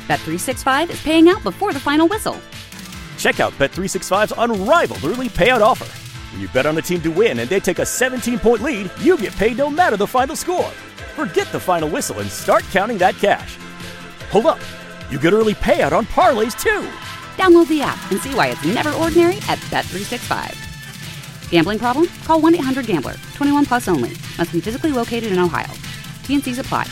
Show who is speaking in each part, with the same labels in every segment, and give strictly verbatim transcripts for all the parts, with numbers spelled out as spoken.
Speaker 1: Bet three sixty-five is paying out before the final whistle.
Speaker 2: Check out Bet three sixty-five's unrivaled early payout offer. When you bet on a team to win and they take a seventeen-point lead, you get paid no matter the final score. Forget the final whistle and start counting that cash. Hold up. You get early payout on parlays, too.
Speaker 1: Download the app and see why it's never ordinary at Bet three sixty-five. Gambling problem? Call one eight hundred gambler. twenty-one plus only. Must be physically located in Ohio. T N Cs apply.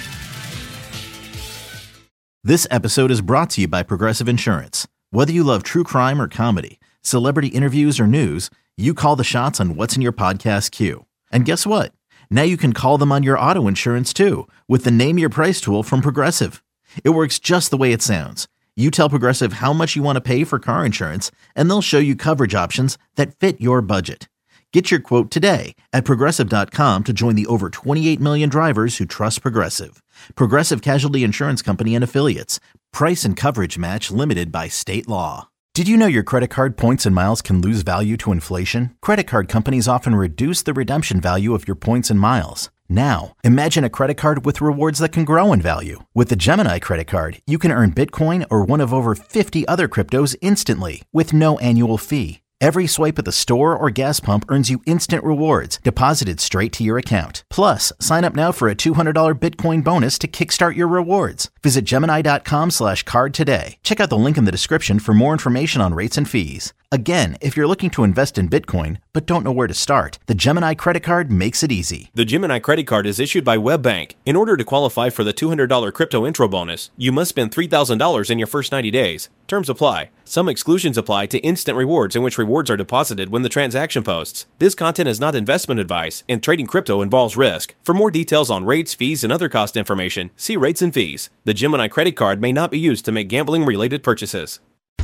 Speaker 3: This episode is brought to you by Progressive Insurance. Whether you love true crime or comedy, celebrity interviews or news, you call the shots on what's in your podcast queue. And guess what? Now you can call them on your auto insurance too with the Name Your Price tool from Progressive. It works just the way it sounds. You tell Progressive how much you want to pay for car insurance, and they'll show you coverage options that fit your budget. Get your quote today at Progressive dot com to join the over twenty-eight million drivers who trust Progressive. Progressive Casualty Insurance Company and Affiliates. Price and coverage match limited by state law. Did you know your credit card points and miles can lose value to inflation? Credit card companies often reduce the redemption value of your points and miles. Now, imagine a credit card with rewards that can grow in value. With the Gemini credit card, you can earn Bitcoin or one of over fifty other cryptos instantly with no annual fee. Every swipe at the store or gas pump earns you instant rewards deposited straight to your account. Plus, sign up now for a two hundred dollars Bitcoin bonus to kickstart your rewards. Visit Gemini dot com slash card today. Check out the link in the description for more information on rates and fees. Again, if you're looking to invest in Bitcoin but don't know where to start, the Gemini credit card makes it easy.
Speaker 4: The Gemini credit card is issued by WebBank. In order to qualify for the two hundred dollars crypto intro bonus, you must spend three thousand dollars in your first ninety days. Terms apply. Some exclusions apply to instant rewards, in which rewards are deposited when the transaction posts. This content is not investment advice, and trading crypto involves risk. For more details on rates, fees, and other cost information, see rates and fees. The Gemini credit card may not be used to make gambling-related purchases.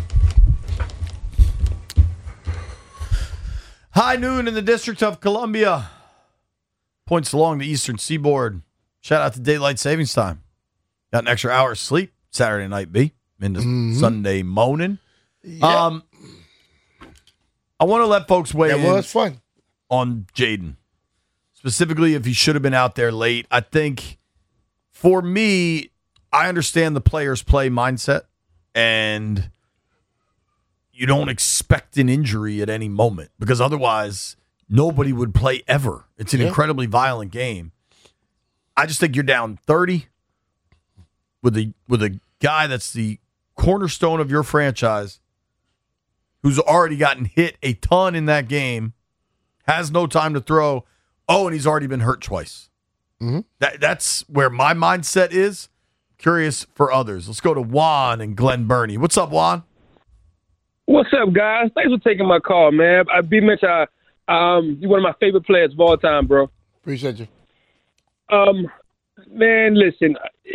Speaker 5: High noon in the District of Columbia. Points along the eastern seaboard. Shout out to daylight savings time. Got an extra hour of sleep Saturday night, B. Into mm-hmm. Sunday morning. Yep. Um, I want to let folks weigh
Speaker 6: that
Speaker 5: in
Speaker 6: was fun.
Speaker 5: on Jaden. Specifically, if he should have been out there late. I think, for me, I understand the player's play mindset, and you don't expect an injury at any moment, because otherwise nobody would play ever. It's an yeah. incredibly violent game. I just think you're down thirty with a with a guy that's the cornerstone of your franchise, who's already gotten hit a ton in that game, has no time to throw. Oh, and he's already been hurt twice. Mm-hmm. That that's where my mindset is. Curious for others. Let's go to Juan and Glen Burnie. What's up, Juan?
Speaker 7: What's up, guys? Thanks for taking my call, man. I be Mitch. I, um, you're one of my favorite players of all time, bro.
Speaker 6: Appreciate you.
Speaker 7: Um, man, listen,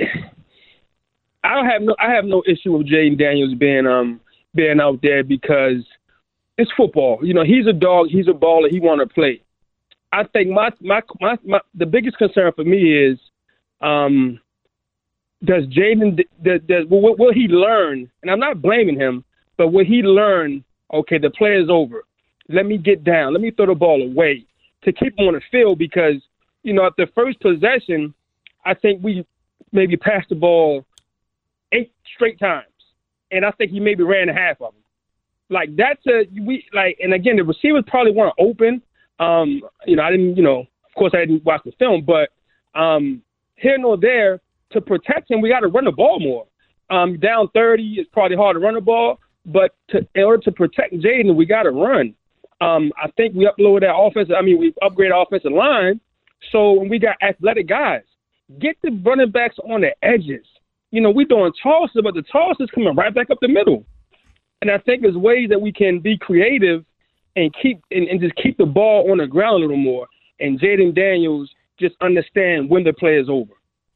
Speaker 7: I don't have no, I have no issue with Jaden Daniels being um being out there, because it's football. You know, he's a dog. He's a baller. He want to play. I think my, my my my the biggest concern for me is, um, does Jaden does, does will, will he learn? And I'm not blaming him. But will he learn, okay, the play is over. Let me get down. Let me throw the ball away to keep him on the field, because, you know, at the first possession, I think we maybe passed the ball eight straight times. And I think he maybe ran half of them. Like, that's a – we like, and again, the receivers probably weren't open. Um, you know, I didn't – you know, of course I didn't watch the film. But um, here nor there, to protect him, we got to run the ball more. Um, down thirty, it's probably hard to run the ball. But to, in order to protect Jaden, we got to run. Um, I think we uploaded that offense. I mean, we upgraded our offensive line. So when we got athletic guys, get the running backs on the edges. You know, we're doing tosses, but the toss is coming right back up the middle. And I think there's ways that we can be creative and keep and, and just keep the ball on the ground a little more. And Jaden Daniels just understand when the play is over.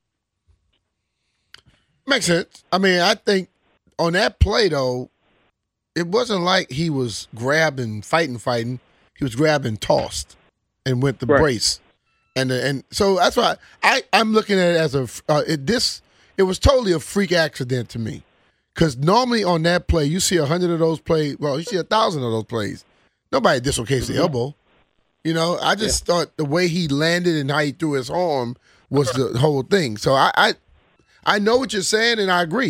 Speaker 6: Makes sense. I mean, I think on that play, though, it wasn't like he was grabbing, fighting, fighting. He was grabbing, tossed, and went the right. brace, and and so that's why I I'm looking at it as a uh, it, this. It was totally a freak accident to me, because normally on that play you see a hundred of those plays. Well, you see a thousand of those plays. Nobody dislocates the elbow. You know, I just yeah. thought the way he landed and how he threw his arm was the whole thing. So I I, I know what you're saying, and I agree.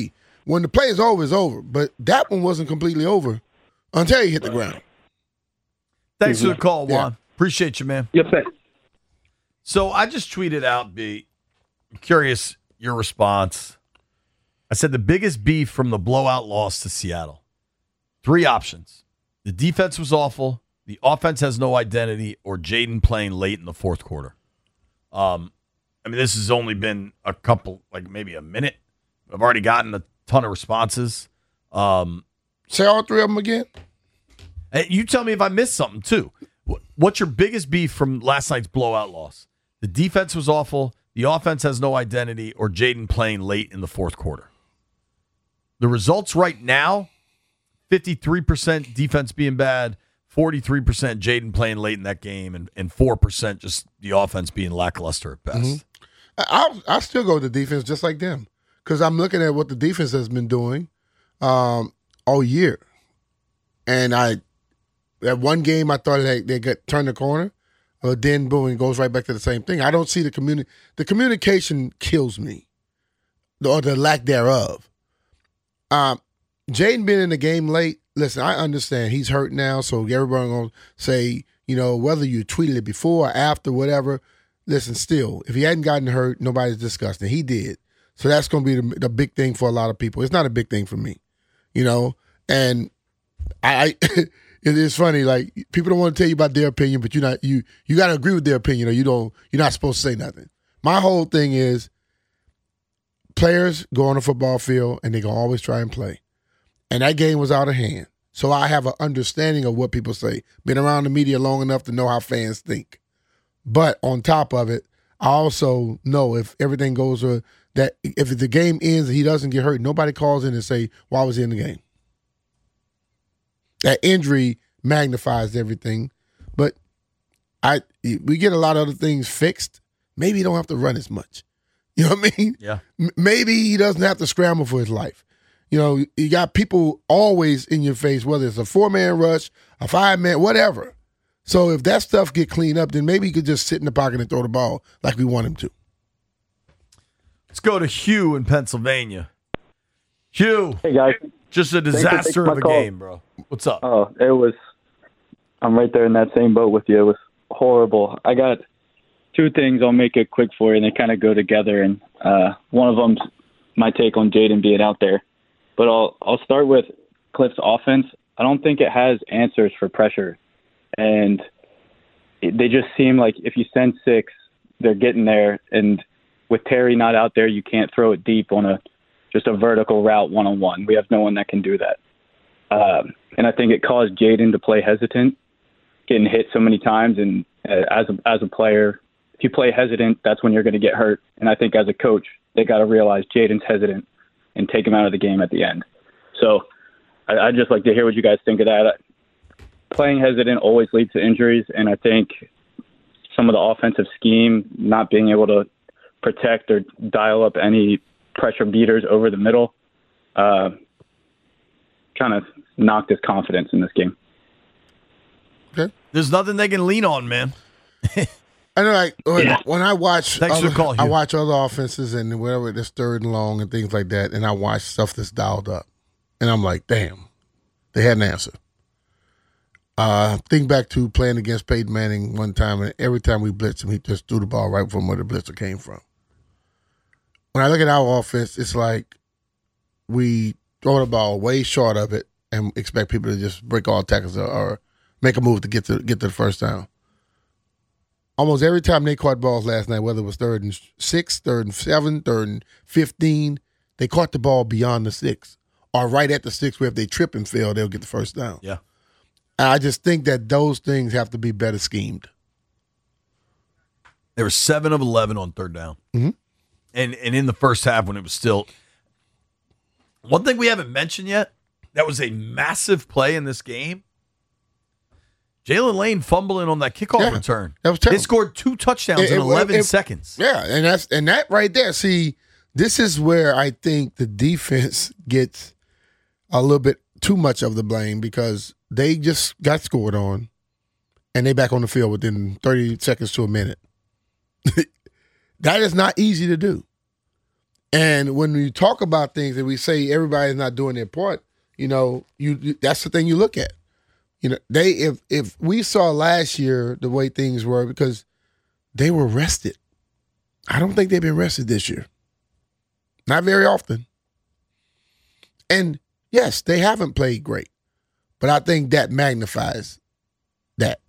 Speaker 6: when the play is over, it's over. But that one wasn't completely over until he hit the ground.
Speaker 5: Thanks for the call, Juan.
Speaker 6: Yeah.
Speaker 5: Appreciate you, man.
Speaker 7: Yes, sir.
Speaker 5: So I just tweeted out, B. I'm curious your response. I said the biggest beef from the blowout loss to Seattle. Three options. The defense was awful. The offense has no identity, or Jaden playing late in the fourth quarter. Um, I mean, this has only been a couple, like maybe a minute. I've already gotten a ton of responses. Um,
Speaker 6: Say all three of them again.
Speaker 5: Hey, you tell me if I missed something, too. What's your biggest beef from last night's blowout loss? The defense was awful. The offense has no identity, or Jaden playing late in the fourth quarter. The results right now, fifty-three percent defense being bad, forty-three percent Jaden playing late in that game, and, and four percent just the offense being lackluster at best.
Speaker 6: Mm-hmm. I'll, I'll still go with the defense just like them because I'm looking at what the defense has been doing um, all year. And I, that one game, I thought they, they got turned the corner. Uh, then boom, it goes right back to the same thing. I don't see the communi- The communication kills me, or the lack thereof. Um, Jaden being in the game late. Listen, I understand he's hurt now, so everybody gonna say, you know, whether you tweeted it before or after, whatever. Listen, still, if he hadn't gotten hurt, nobody's discussing it. He did, so that's gonna be the, the big thing for a lot of people. It's not a big thing for me, you know. And I. It is funny, like people don't want to tell you about their opinion, but you not you you got to agree with their opinion, or you don't. You're not supposed to say nothing. My whole thing is, players go on the football field and they gonna always try and play, and that game was out of hand. So I have an understanding of what people say. Been around the media long enough to know how fans think. But on top of it, I also know if everything goes uh, that if the game ends and he doesn't get hurt, nobody calls in and say, "Why was he in the game?" That injury magnifies everything, but I we get a lot of other things fixed. Maybe he don't have to run as much. You know what I mean?
Speaker 5: Yeah.
Speaker 6: M- maybe he doesn't have to scramble for his life. You know, you got people always in your face, whether it's a four-man rush, a five-man, whatever. So if that stuff get cleaned up, then maybe he could just sit in the pocket and throw the ball like we want him to.
Speaker 5: Let's go to Hugh in Pennsylvania. Hugh.
Speaker 8: Hey, guys.
Speaker 5: Just a disaster of a call. game, bro. What's up?
Speaker 8: Oh, it was – I'm right there in that same boat with you. It was horrible. I got two things. I'll make it quick for you, and they kind of go together. And uh, one of them's my take on Jaden being out there. But I'll I'll start with Cliff's offense. I don't think it has answers for pressure. And it, they just seem like if you send six, they're getting there. And with Terry not out there, you can't throw it deep on a – just a vertical route one-on-one. We have no one that can do that. Um, and I think it caused Jaden to play hesitant, getting hit so many times. And uh, as a, as a player, if you play hesitant, that's when you're going to get hurt. And I think as a coach, they got to realize Jaden's hesitant and take him out of the game at the end. So I, I'd just like to hear what you guys think of that. Playing hesitant always leads to injuries, and I think some of the offensive scheme, not being able to protect or dial up any pressure beaters over the middle, uh, kind of knocked his confidence in this game.
Speaker 6: Okay.
Speaker 5: There's nothing they can lean on, man.
Speaker 6: I know, like when,
Speaker 8: Yeah.
Speaker 6: when I watch,
Speaker 5: Thanks for
Speaker 6: other,
Speaker 5: the call,
Speaker 6: I
Speaker 5: Hugh.
Speaker 6: watch other offenses and whatever that's third and long and things like that, and I watch stuff that's dialed up, and I'm like, damn, they had an answer. Uh, think back to playing against Peyton Manning one time, and every time we blitzed him, he just threw the ball right from where the blitzer came from. When I look at our offense, it's like we throw the ball way short of it and expect people to just break all tackles or, or make a move to get to get to the first down. Almost every time they caught balls last night, whether it was third and six, third and seven, third and fifteen, they caught the ball beyond the six or right at the six where if they trip and fail, they'll get the first down.
Speaker 5: Yeah.
Speaker 6: And I just think that those things have to be better schemed.
Speaker 5: They were seven of eleven on third down.
Speaker 6: Mm-hmm.
Speaker 5: And and in the first half when it was still – one thing we haven't mentioned yet, that was a massive play in this game. Jalen Lane fumbling on that kickoff
Speaker 6: Yeah,
Speaker 5: return.
Speaker 6: that was
Speaker 5: They
Speaker 6: terrible.
Speaker 5: scored two touchdowns
Speaker 6: It-
Speaker 5: in
Speaker 6: it-
Speaker 5: eleven
Speaker 6: it-
Speaker 5: seconds.
Speaker 6: Yeah, and that's and that right there. See, this is where I think the defense gets a little bit too much of the blame because they just got scored on, and they back on the field within thirty seconds to a minute. That is not easy to do. And when we talk about things and we say everybody's not doing their part, you know, you, you that's the thing you look at. You know, they if if we saw last year the way things were because they were rested. I don't think they've been rested this year. Not very often. And yes, they haven't played great. But I think that magnifies that.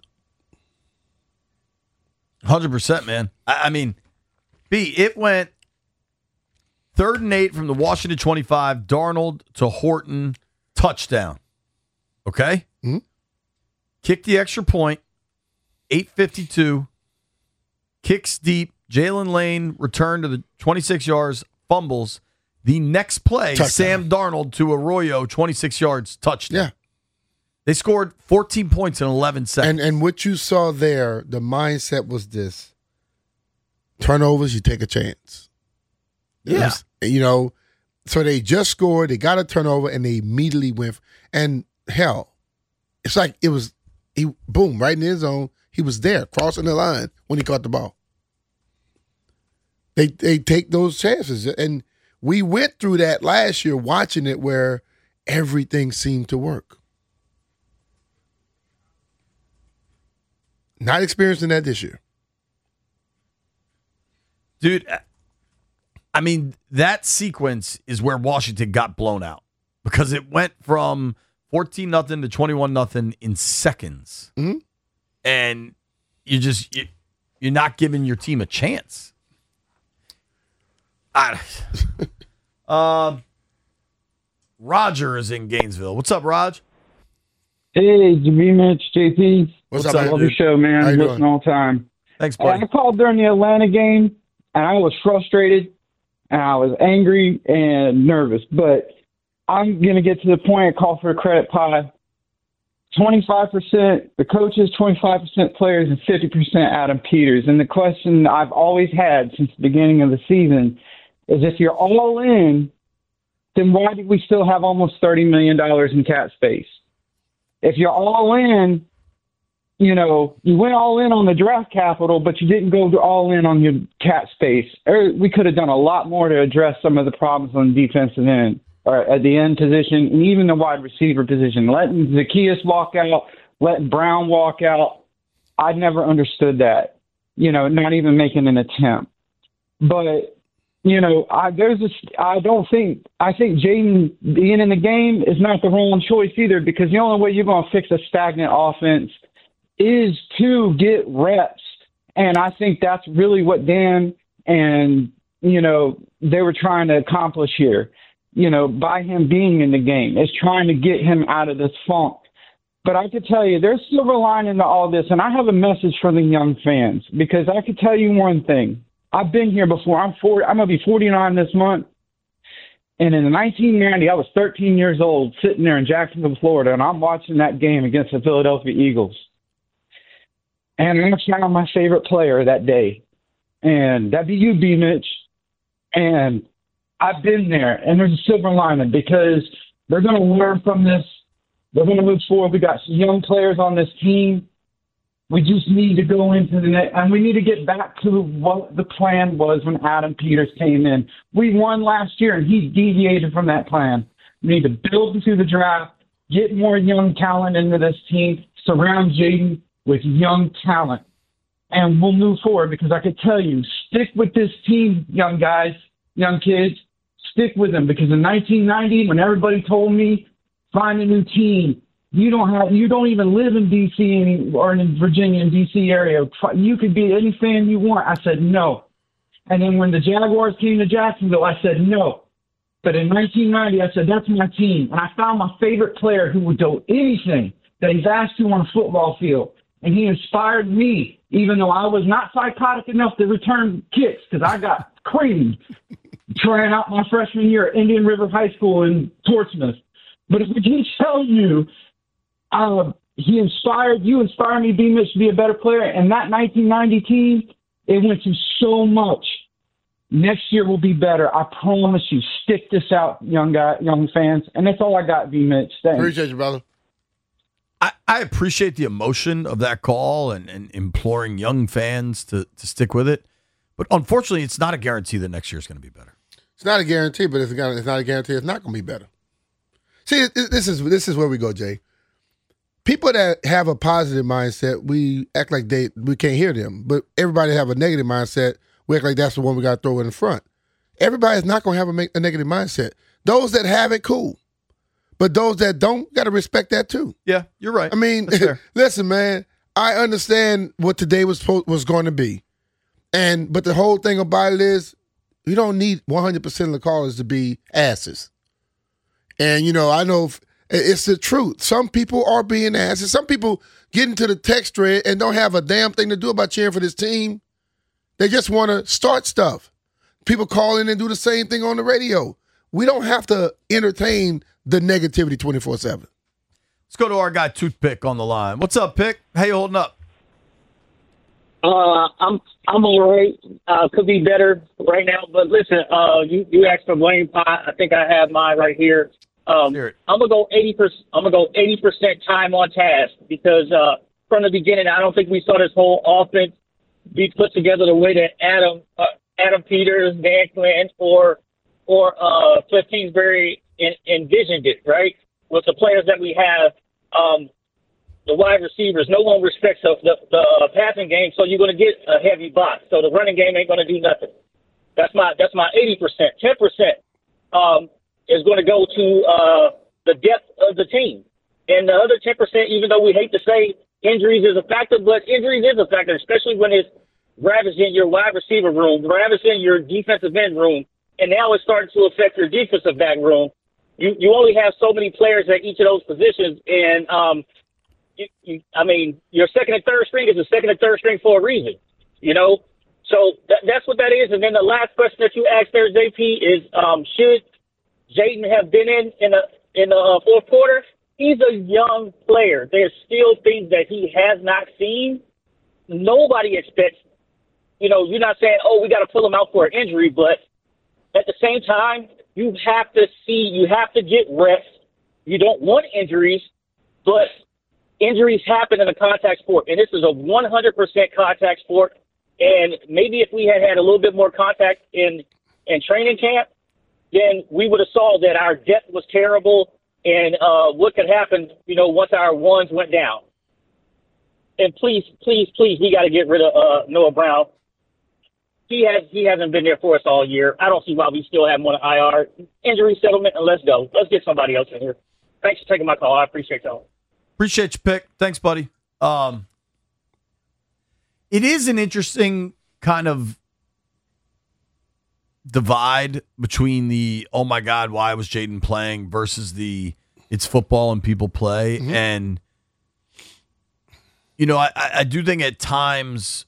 Speaker 5: one hundred percent, man. I, I mean, B, it went third and eight from the Washington twenty-five, Darnold to Horton, touchdown. Okay?
Speaker 6: Mm-hmm.
Speaker 5: Kick the extra point, eight fifty-two, kicks deep, Jalen Lane returned to the twenty-six yards, fumbles. The next play, touchdown. Sam Darnold to Arroyo, twenty-six yards, touchdown.
Speaker 6: Yeah.
Speaker 5: They scored fourteen points in eleven seconds.
Speaker 6: And and what you saw there, the mindset was this. Turnovers, you take a chance.
Speaker 5: Yeah.
Speaker 6: Was, you know, so they just scored, they got a turnover, and they immediately went. And hell, it's like it was, he boom, right in his zone. He was there, crossing the line when he caught the ball. They they take those chances. And we went through that last year watching it where everything seemed to work. Not experiencing that this year.
Speaker 5: Dude, I mean, that sequence is where Washington got blown out because it went from fourteen nothing to twenty-one nothing in seconds.
Speaker 6: Mm-hmm.
Speaker 5: And you just, you, you're not giving your team a chance. I, um, Roger is in Gainesville. What's up, Raj?
Speaker 9: Hey, Jimmy, Mitch, J P.
Speaker 6: What's,
Speaker 9: What's
Speaker 6: up,
Speaker 9: up?
Speaker 6: man,
Speaker 9: Love
Speaker 6: dude?
Speaker 9: your show, man.
Speaker 6: How you
Speaker 9: Listen
Speaker 6: doing?
Speaker 9: all the time.
Speaker 5: Thanks, buddy.
Speaker 9: I called during the Atlanta game, and I was frustrated, and I was angry and nervous. But I'm going to get to the point, call for a credit pie. twenty-five percent the coaches, twenty-five percent players, and fifty percent Adam Peters. And the question I've always had since the beginning of the season is if you're all in, then why do we still have almost thirty million dollars in cap space? If you're all in, you know, you went all in on the draft capital, but you didn't go all in on your cap space. Or we could have done a lot more to address some of the problems on the defensive end or at the end position and even the wide receiver position. Letting Zacchaeus walk out, letting Brown walk out. I never understood that, you know, not even making an attempt. But, you know, I, there's a, I don't think, I think Jaden being in the game is not the wrong choice either because the only way you're going to fix a stagnant offense is to get reps. And I think that's really what Dan and, you know, they were trying to accomplish here, you know, by him being in the game, is trying to get him out of this funk. But I could tell you there's silver lining to all this. And I have a message for the young fans because I could tell you one thing. I've been here before. I'm forty, I'm going to be forty-nine this month. And in nineteen ninety, I was thirteen years old sitting there in Jacksonville, Florida, and I'm watching that game against the Philadelphia Eagles. And I found my favorite player that day. And that'd be you, B. Mitch. And I've been there. And there's a silver lining because they're going to learn from this. They're going to move forward. We got some young players on this team. We just need to go into the net, and we need to get back to what the plan was when Adam Peters came in. We won last year, and he deviated from that plan. We need to build through the draft, get more young talent into this team, surround Jaden with young talent, and we'll move forward because I could tell you, stick with this team, young guys, young kids. Stick with them because in nineteen ninety, when everybody told me, find a new team, You don't have. You don't even live in D C any, or in Virginia and D C area. You could be any fan you want. I said no. And then when the Jaguars came to Jacksonville, I said no. But in nineteen ninety, I said that's my team. And I found my favorite player who would do anything that he's asked to on a football field. And he inspired me, even though I was not psychotic enough to return kicks because I got creamed trying out my freshman year at Indian River High School in Portsmouth. But if we can tell you, Uh, he inspired you, inspired me, B. Mitch, to be a better player. And that nineteen ninety team, it went through so much. Next year will be better. I promise you. Stick this out, young guy, young fans. And that's all I got, B. Mitch. Thanks.
Speaker 6: Appreciate you, brother.
Speaker 5: I, I appreciate the emotion of that call and, and imploring young fans to, to stick with it. But unfortunately, it's not a guarantee that next year is going to be better.
Speaker 6: It's not a guarantee, but it's not, it's not a guarantee it's not going to be better. See, this is this is where we go, Jay. People that have a positive mindset, we act like they we can't hear them. But everybody have a negative mindset, we act like that's the one we got to throw in the front. Everybody's not going to have a, a negative mindset. Those that have it, cool. But those that don't, got to respect that too.
Speaker 5: Yeah, you're right.
Speaker 6: I mean, listen, man, I understand what today was was going to be. And but the whole thing about it is, you don't need one hundred percent of the callers to be asses. And, you know, I know it's the truth. Some people are being asses. Some people get into the text thread and don't have a damn thing to do about cheering for this team. They just want to start stuff. People call in and do the same thing on the radio. We don't have to entertain the negativity twenty-four seven.
Speaker 5: Let's go to our guy Toothpick on the line. What's up, Pick? How you holding up?
Speaker 10: Uh, I'm I'm all right. Uh, could be better right now, but listen, uh, you you asked for blame pot. I think I have mine right here. Um, I'm gonna go eighty percent. I'm gonna go eighty percent time on task because uh, from the beginning, I don't think we saw this whole offense be put together the way that Adam uh, Adam Peters, Dan Quinn, or or uh, Cliff Kingsbury en- envisioned it. Right, with the players that we have, um, the wide receivers. No one respects the, the, the passing game, so you're gonna get a heavy box. So the running game ain't gonna do nothing. That's my that's my eighty percent. Ten percent. Um, is going to go to uh, the depth of the team. And the other ten percent, even though we hate to say injuries is a factor, but injuries is a factor, especially when it's ravaging your wide receiver room, ravaging your defensive end room, and now it's starting to affect your defensive back room. You you only have so many players at each of those positions, and um, you, you, I mean, your second and third string is a second and third string for a reason, you know? So that, that's what that is. And then the last question that you asked there, J P, is um, should Jaden have been in in the in the uh, fourth quarter? He's a young player. There's still things that he has not seen. Nobody expects, you know, you're not saying, oh, we got to pull him out for an injury, but at the same time, you have to see, you have to get rest. You don't want injuries, but injuries happen in a contact sport, and this is a one hundred percent contact sport. And maybe if we had had a little bit more contact in in training camp, then we would have saw that our depth was terrible and uh, what could happen, you know, once our ones went down. And please, please, please, we got to get rid of uh, Noah Brown. He has he hasn't been there for us all year. I don't see why we still have him on an I R. Injury settlement, and let's go. Let's get somebody else in here. Thanks for taking my call. I appreciate y'all.
Speaker 5: Appreciate you, Pick. Thanks, buddy. Um, it is an interesting kind of divide between the, oh my God, why was Jaden playing versus the, it's football and people play. Mm-hmm. And, you know, I, I do think at times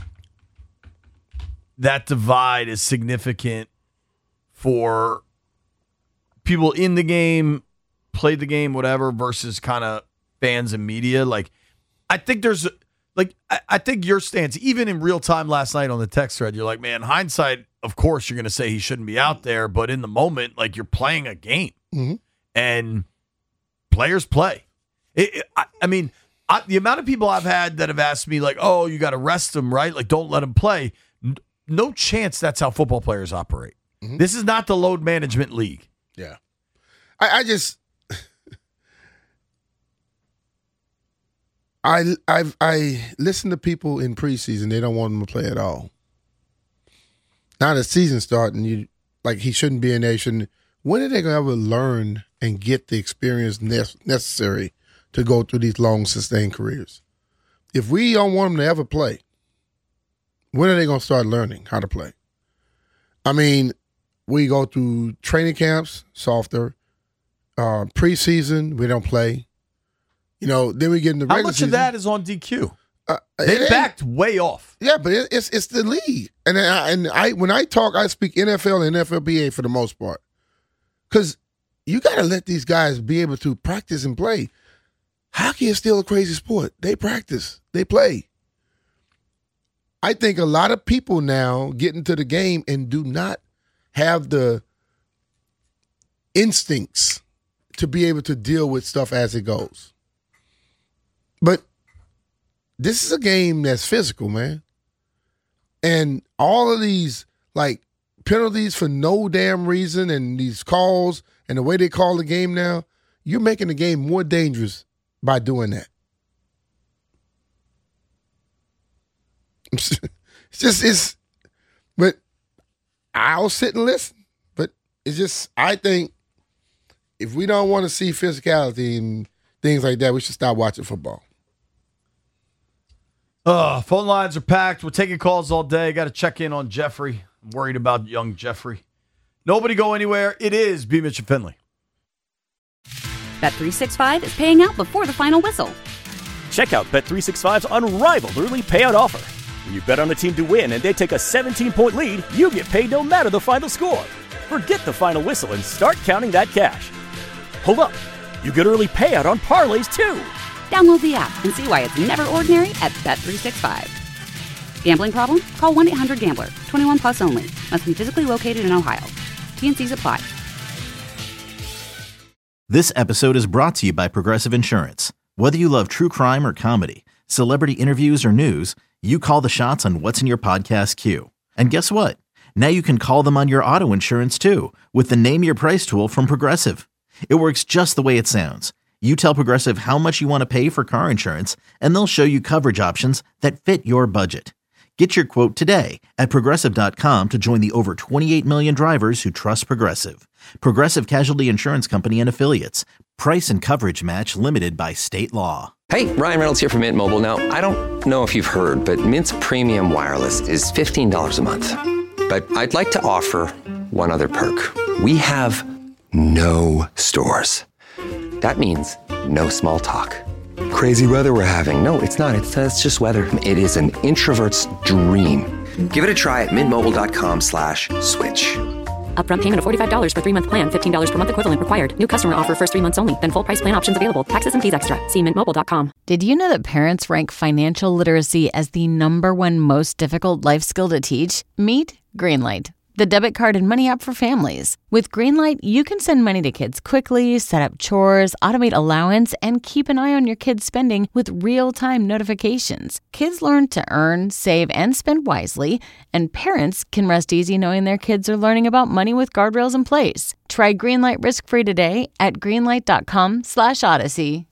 Speaker 5: that divide is significant for people in the game, played the game, whatever, versus kind of fans and media. Like, I think there's, like, I, I think your stance, even in real time last night on the text thread, you're like, man, hindsight, of course you're going to say he shouldn't be out there, but in the moment, like, you're playing a game. Mm-hmm. And players play. It, it, I, I mean, I, the amount of people I've had that have asked me, like, oh, you got to rest them, right? Like, don't let them play. N- no chance that's how football players operate. Mm-hmm. This is not the load management league.
Speaker 6: Yeah. I, I just... I I I listen to people in preseason. They don't want him to play at all. Now the season starting, you like he shouldn't be in there. Shouldn't. When are they gonna ever learn and get the experience ne- necessary to go through these long, sustained careers? If we don't want them to ever play, when are they gonna start learning how to play? I mean, we go through training camps, softer. Uh, preseason, we don't play. You know, then we get in the regular
Speaker 5: How much
Speaker 6: season.
Speaker 5: of that is on D Q?
Speaker 6: Uh,
Speaker 5: they backed way off.
Speaker 6: Yeah, but it, it's it's the league, and I, and I when I talk, I speak N F L and N F L P A for the most part, because you got to let these guys be able to practice and play. Hockey is still a crazy sport. They practice, they play. I think a lot of people now get into the game and do not have the instincts to be able to deal with stuff as it goes. But this is a game that's physical, man. And all of these, like, penalties for no damn reason and these calls and the way they call the game now, you're making the game more dangerous by doing that. It's just, it's, but I'll sit and listen. But it's just, I think if we don't want to see physicality and things like that, we should stop watching football.
Speaker 5: Uh, phone lines are packed. We're taking calls all day. Got to check in on Jeffrey. I'm worried about young Jeffrey. Nobody go anywhere. It is B. Mitch and Finley.
Speaker 1: Bet three sixty-five is paying out before the final whistle.
Speaker 2: Check out Bet three sixty-five's unrivaled early payout offer. When you bet on a team to win and they take a seventeen-point lead, you get paid no matter the final score. Forget the final whistle and start counting that cash. Hold up. You get early payout on parlays, too.
Speaker 1: Download the app and see why it's never ordinary at Bet three sixty-five. Gambling problem? Call one eight hundred gambler. twenty-one plus only. Must be physically located in Ohio. T N Cs apply.
Speaker 3: This episode is brought to you by Progressive Insurance. Whether you love true crime or comedy, celebrity interviews or news, you call the shots on what's in your podcast queue. And guess what? Now you can call them on your auto insurance too with the Name Your Price tool from Progressive. It works just the way it sounds. You tell Progressive how much you want to pay for car insurance, and they'll show you coverage options that fit your budget. Get your quote today at Progressive dot com to join the over twenty-eight million drivers who trust Progressive. Progressive Casualty Insurance Company and Affiliates. Price and coverage match limited by state law.
Speaker 11: Hey, Ryan Reynolds here from Mint Mobile. Now, I don't know if you've heard, but Mint's premium wireless is fifteen dollars a month. But I'd like to offer one other perk. We have no stores. That means no small talk. Crazy weather we're having. No, it's not. It's, uh, it's just weather. It is an introvert's dream. Give it a try at mintmobile.com slash switch.
Speaker 12: Upfront payment of forty-five dollars for three-month plan. fifteen dollars per month equivalent required. New customer offer first three months only. Then full price plan options available. Taxes and fees extra. See mint mobile dot com.
Speaker 13: Did you know that parents rank financial literacy as the number one most difficult life skill to teach? Meet Greenlight, the debit card and money app for families. With Greenlight, you can send money to kids quickly, set up chores, automate allowance, and keep an eye on your kids' spending with real-time notifications. Kids learn to earn, save, and spend wisely, and parents can rest easy knowing their kids are learning about money with guardrails in place. Try Greenlight risk-free today at greenlight.com slash odyssey.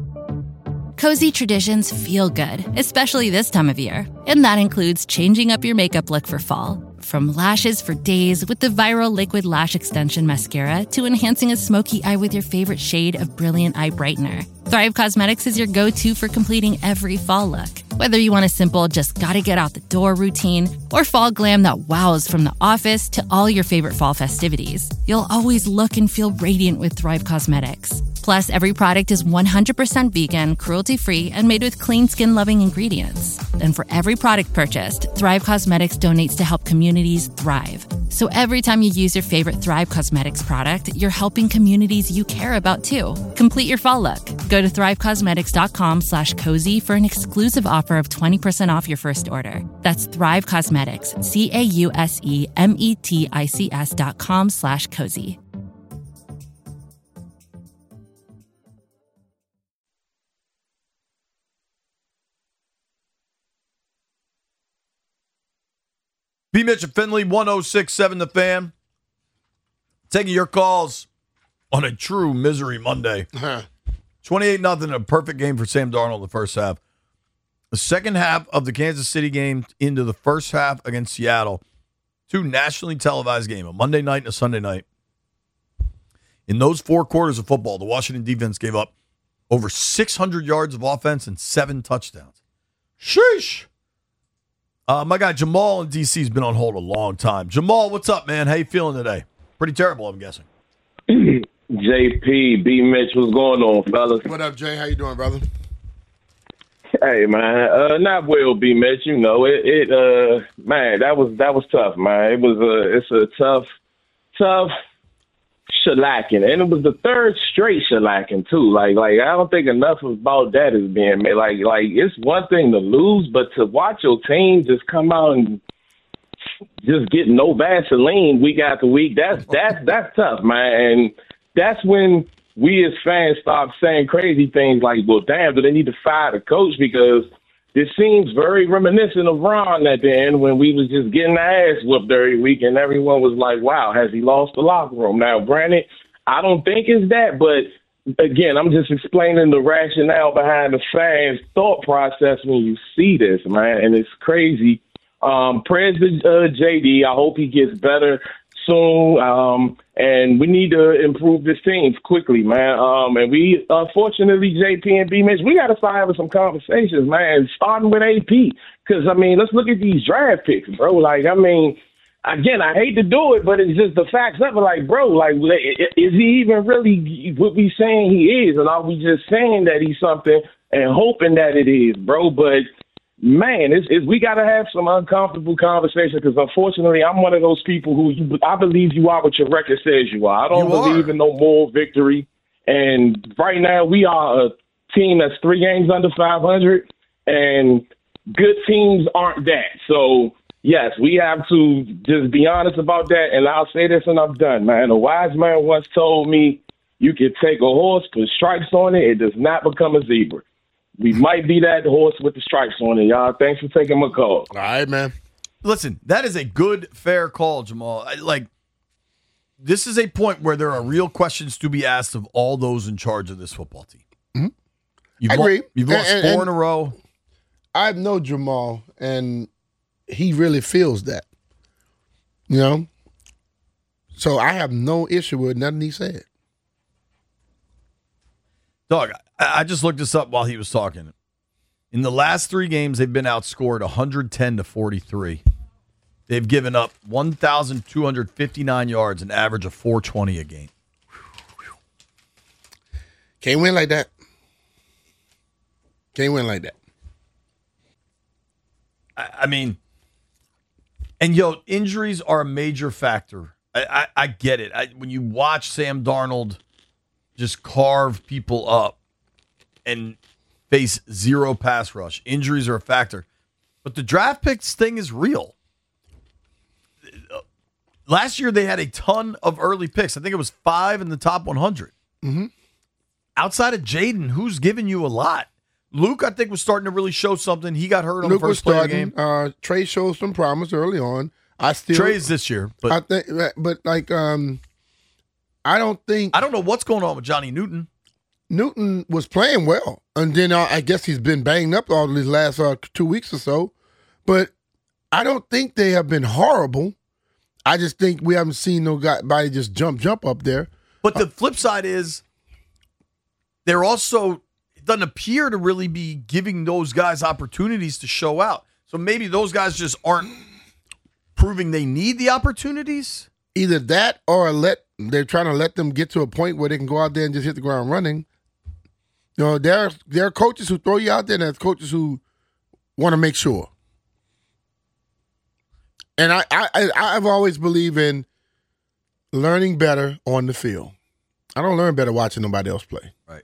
Speaker 14: Cozy traditions feel good, especially this time of year. And that includes changing up your makeup look for fall. From lashes for days with the viral Liquid Lash Extension Mascara to enhancing a smoky eye with your favorite shade of Brilliant Eye Brightener. Thrive Causemetics is your go-to for completing every fall look. Whether you want a simple, just gotta get out the door routine, or fall glam that wows from the office to all your favorite fall festivities, you'll always look and feel radiant with Thrive Causemetics. Plus, every product is one hundred percent vegan, cruelty-free, and made with clean skin-loving ingredients. And for every product purchased, Thrive Causemetics donates to help communities thrive. So every time you use your favorite Thrive Causemetics product, you're helping communities you care about too. Complete your fall look. Go to thrivecausemetics.com slash cozy for an exclusive offer of twenty percent off your first order. That's Thrive Causemetics, C-A-U-S-E-M-E-T-I-C-S dot com slash cozy.
Speaker 5: B. Mitch and Finley, one oh six point seven The Fan. Taking your calls on a true misery Monday. twenty-eight nothing, a perfect game for Sam Darnold in the first half. The second half of the Kansas City game into the first half against Seattle. Two nationally televised games, a Monday night and a Sunday night. In those four quarters of football, the Washington defense gave up over six hundred yards of offense and seven touchdowns. Sheesh. Uh, my guy Jamal in D C has been on hold a long time. Jamal, what's up, man? How you feeling today? Pretty terrible, I'm guessing.
Speaker 15: J P, B. Mitch, what's going on, fellas?
Speaker 6: What up, Jay? How you doing, brother?
Speaker 15: Hey, man. Uh, not well, B. Mitch. You know it. It. Uh, man, that was that was tough, man. It was a. It's a tough, tough shellacking, and it was the third straight shellacking too. Like, like I don't think enough about that is being made. Like, like it's one thing to lose, but to watch your team just come out and just get no Vaseline week after week, that's that's that's tough, man. And that's when we as fans start saying crazy things like, "Well, damn, do they need to fire the coach?" Because this seems very reminiscent of Ron at the end when we was just getting our ass whooped every week, and everyone was like, wow, has he lost the locker room? Now, granted, I don't think it's that, but again, I'm just explaining the rationale behind the fans' thought process when you see this, man, and it's crazy. Um, prayers to uh, J D. I hope he gets better soon, um, and we need to improve this team quickly, man. Um, and we, unfortunately, J P and B, Mitch, we got to start having some conversations, man, starting with A P. Because, I mean, let's look at these draft picks, bro. Like, I mean, again, I hate to do it, but it's just the facts of it. Like, bro, like, is he even really what we saying he is? And are we just saying that he's something and hoping that it is, bro? But, man, it's, it's, we got to have some uncomfortable conversation because, unfortunately, I'm one of those people who you, I believe you are what your record says you are. I don't
Speaker 5: You
Speaker 15: believe
Speaker 5: are.
Speaker 15: in no moral victory. And right now we are a team that's three games under five hundred, and good teams aren't that. So, yes, we have to just be honest about that, and I'll say this and I'm done, man. A wise man once told me you can take a horse, put stripes on it, it does not become a zebra. We might be that horse with the stripes on it, y'all. Thanks for taking my call.
Speaker 6: All right, man.
Speaker 5: Listen, that is a good, fair call, Jamal. I, like, this is a point where there are real questions to be asked of all those in charge of this football team.
Speaker 6: Mm-hmm.
Speaker 5: You've
Speaker 6: I
Speaker 5: lo-
Speaker 6: agree.
Speaker 5: You've lost
Speaker 6: And-
Speaker 5: four
Speaker 6: and-
Speaker 5: in a row.
Speaker 6: I know Jamal, and he really feels that. You know? So I have no issue with nothing he said.
Speaker 5: Dog, I, I just looked this up while he was talking. In the last three games, they've been outscored one ten to forty-three. They've given up one thousand two hundred fifty-nine yards, an average of four twenty a game.
Speaker 6: Can't win like that. Can't win like that.
Speaker 5: I, I mean, and yo, injuries are a major factor. I, I, I get it. I, when you watch Sam Darnold just carve people up and face zero pass rush, injuries are a factor. But the draft picks thing is real. Last year, they had a ton of early picks. I think it was five in the top one hundred.
Speaker 6: Mm-hmm.
Speaker 5: Outside of Jaden, who's given you a lot? Luke, I think, was starting to really show something. He got hurt on
Speaker 6: Luke
Speaker 5: the
Speaker 6: was
Speaker 5: first play of the
Speaker 6: starting.
Speaker 5: game.
Speaker 6: Uh, Trey showed some promise early on. I still
Speaker 5: Trey's this year, but
Speaker 6: I think, but like, um, I don't think
Speaker 5: I don't know what's going on with Johnny Newton.
Speaker 6: Newton was playing well, and then uh, I guess he's been banged up all these last uh, two weeks or so. But I don't think they have been horrible. I just think we haven't seen nobody just jump jump up there.
Speaker 5: But the flip side is they're also it doesn't appear to really be giving those guys opportunities to show out. So maybe those guys just aren't proving they need the opportunities.
Speaker 6: Either that or let they're trying to let them get to a point where they can go out there and just hit the ground running. You know, there are, there are coaches who throw you out there, and there's coaches who want to make sure. And I, I, I've always believed in learning better on the field. I don't learn better watching nobody else play.
Speaker 5: Right.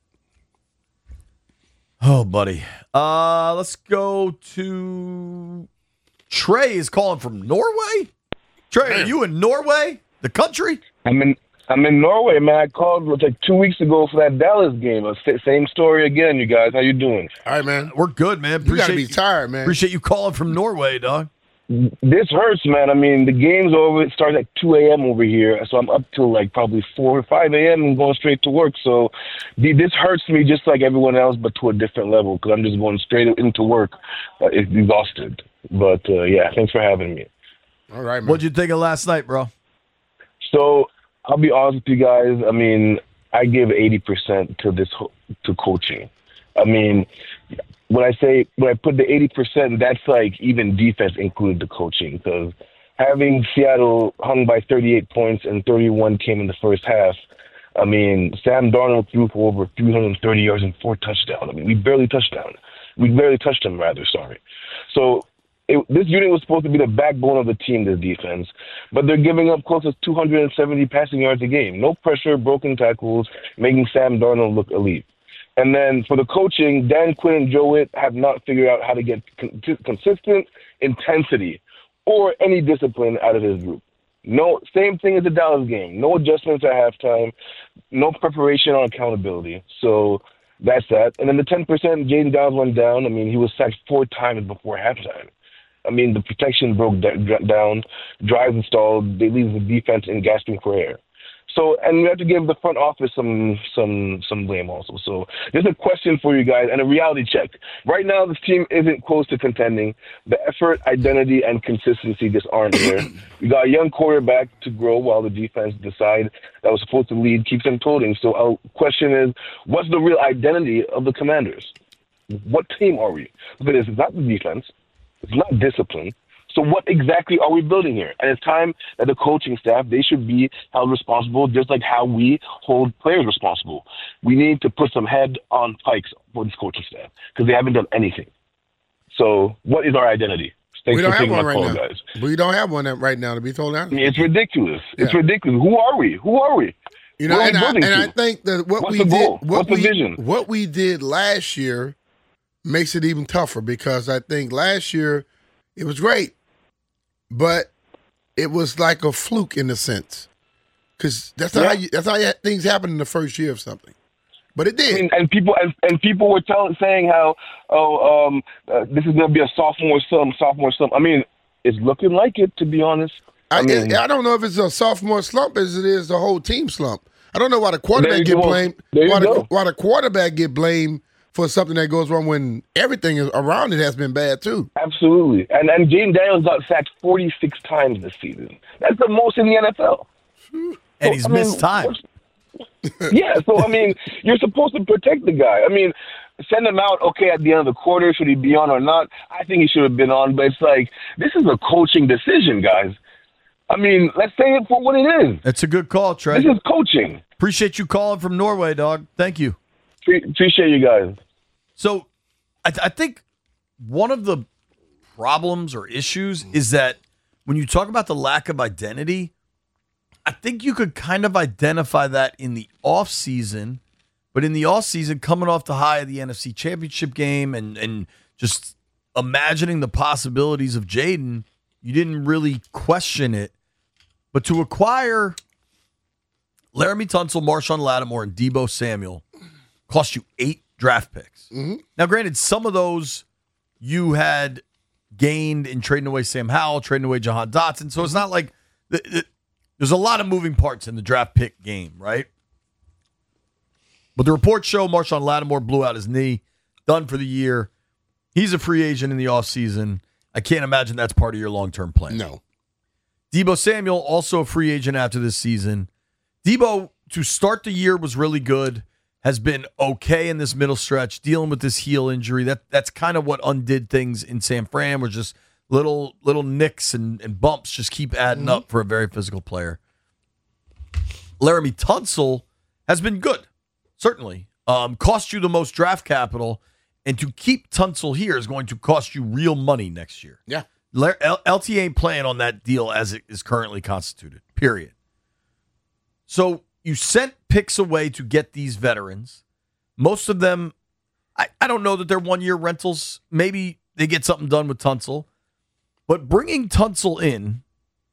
Speaker 5: Oh, buddy. Uh, let's go to Trey is calling from Norway. Trey, are you in Norway, the country?
Speaker 16: I'm in I'm in Norway, man. I called like two weeks ago for that Dallas game. Uh, Same story again, you guys. How you doing?
Speaker 6: All right, man.
Speaker 5: We're good, man.
Speaker 6: You got to be tired, man.
Speaker 5: Appreciate you calling from Norway, dog.
Speaker 16: This hurts, man. I mean, the game's over. It starts at two a.m. over here, so I'm up till like probably four or five a.m. and going straight to work. So the- this hurts me just like everyone else, but to a different level because I'm just going straight into work, uh, exhausted. But, uh, yeah, thanks for having me.
Speaker 6: All right, man.
Speaker 5: What'd you think of last night, bro?
Speaker 16: So I'll be honest with you guys. I mean, I give eighty percent to this ho- to coaching. I mean, when I say when I put the eighty percent, that's like even defense included the coaching because having Seattle hung by thirty-eight points and thirty-one came in the first half. I mean, Sam Darnold threw for over three hundred thirty yards and four touchdowns. I mean, we barely touched down. We barely touched him, rather. Sorry. So. It, this unit was supposed to be the backbone of the team, this defense, but they're giving up close to two hundred seventy passing yards a game. No pressure, broken tackles, making Sam Darnold look elite. And then for the coaching, Dan Quinn and Joe Witt have not figured out how to get con- consistent intensity or any discipline out of his group. No, same thing as the Dallas game. No adjustments at halftime, no preparation or accountability. So That's that. And then the ten percent, Jaden Downs went down. I mean, he was sacked four times before halftime. I mean, the protection broke down, drives installed, they leave the defense in gasping for air. So, and we have to give the front office some some some blame also. So there's a question for you guys and a reality check. Right now, this team isn't close to contending. The effort, identity, and consistency just aren't there. We got a young quarterback to grow while the defense decide that was supposed to lead keeps imploding. So our question is, what's the real identity of the Commanders? What team are we? Because it's not the defense. It's not discipline. So what exactly are we building here? And it's time that the coaching staff, they should be held responsible just like how we hold players responsible. We need to put some head on pikes for this coaching staff because they haven't done anything. So what is our identity? Thanks
Speaker 6: we don't
Speaker 16: for
Speaker 6: have
Speaker 16: taking
Speaker 6: one
Speaker 16: my
Speaker 6: right
Speaker 16: call,
Speaker 6: now.
Speaker 16: guys.
Speaker 6: We don't have one right now, to be told honest.
Speaker 16: I mean, it's ridiculous.
Speaker 6: Yeah.
Speaker 16: It's ridiculous. Who are we? Who are we?
Speaker 6: You know,
Speaker 16: Where are
Speaker 6: and,
Speaker 16: we
Speaker 6: I, and
Speaker 16: building
Speaker 6: I
Speaker 16: to?
Speaker 6: think that what
Speaker 16: What's
Speaker 6: we
Speaker 16: the
Speaker 6: did,
Speaker 16: goal?
Speaker 6: what
Speaker 16: What's the
Speaker 6: we,
Speaker 16: vision?
Speaker 6: what we did last year makes it even tougher because I think last year it was great, but it was like a fluke in a sense, because that's not
Speaker 16: Yeah.
Speaker 6: how you, that's how you, things happen in the first year of something. But it did.
Speaker 16: And, and people and, and people were telling saying how oh um uh, this is going to be a sophomore slump, sophomore slump. I mean, it's looking like it, to be honest. I,
Speaker 6: I,
Speaker 16: mean,
Speaker 6: I don't know if it's a sophomore slump as it is the whole team slump. I don't know why the quarterback
Speaker 16: There
Speaker 6: get
Speaker 16: you go.
Speaker 6: blamed.
Speaker 16: There you
Speaker 6: Why the,
Speaker 16: go.
Speaker 6: why the quarterback get blamed for something that goes wrong when everything is around it has been bad too.
Speaker 16: Absolutely. And and Jaden Daniels got sacked forty-six times this season. That's the most in the N F L.
Speaker 5: And
Speaker 16: So,
Speaker 5: he's
Speaker 16: I mean,
Speaker 5: missed time.
Speaker 16: what's- yeah, so I mean, you're supposed to protect the guy. I mean, send him out, okay, at the end of the quarter, should he be on or not? I think he should have been on, but it's like, this is a coaching decision, guys. I mean, let's say it for what it is.
Speaker 5: It's a good call, Trey.
Speaker 16: This is coaching.
Speaker 5: Appreciate you calling from Norway, dog. Thank you.
Speaker 16: Pre- appreciate you guys.
Speaker 5: So I, th- I think one of the problems or issues is that when you talk about the lack of identity, I think you could kind of identify that in the offseason, but in the offseason, coming off the high of the N F C Championship game and, and just imagining the possibilities of Jaden, you didn't really question it. But to acquire Laramie Tunsil, Marshawn Lattimore, and Deebo Samuel cost you eight draft picks.
Speaker 6: Mm-hmm.
Speaker 5: Now, granted, some of those you had gained in trading away Sam Howell, trading away Jahan Dotson. So it's not like the, the, there's a lot of moving parts in the draft pick game, right? But the reports show Marshawn Lattimore blew out his knee, done for the year. He's a free agent in the offseason. I can't imagine that's part of your long-term plan.
Speaker 6: No.
Speaker 5: Deebo Samuel, also a free agent after this season. Deebo, to start the year, was really good. Has been okay in this middle stretch, dealing with this heel injury. That That's kind of what undid things in San Fran, were just little little nicks and, and bumps just keep adding
Speaker 6: Mm-hmm.
Speaker 5: up for a very physical player. Laramie Tunsil has been good, certainly. Um, cost you the most draft capital, and to keep Tunsil here is going to cost you real money next year.
Speaker 6: Yeah.
Speaker 5: L- L T ain't playing on that deal as it is currently constituted, period. So you sent picks away to get these veterans. Most of them, I, I don't know that they're one-year rentals. Maybe they get something done with Tunsil. But bringing Tunsil in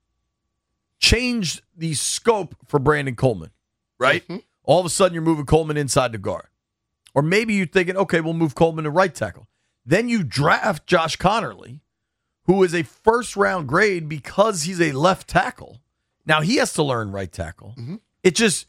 Speaker 5: changed the scope for Brandon Coleman, right?
Speaker 6: Mm-hmm.
Speaker 5: All of a sudden, you're moving Coleman inside the guard. Or maybe you're thinking, okay, we'll move Coleman to right tackle. Then you draft Josh Connerly, who is a first-round grade because he's a left tackle. Now, he has to learn right tackle.
Speaker 6: Mm-hmm.
Speaker 5: It just,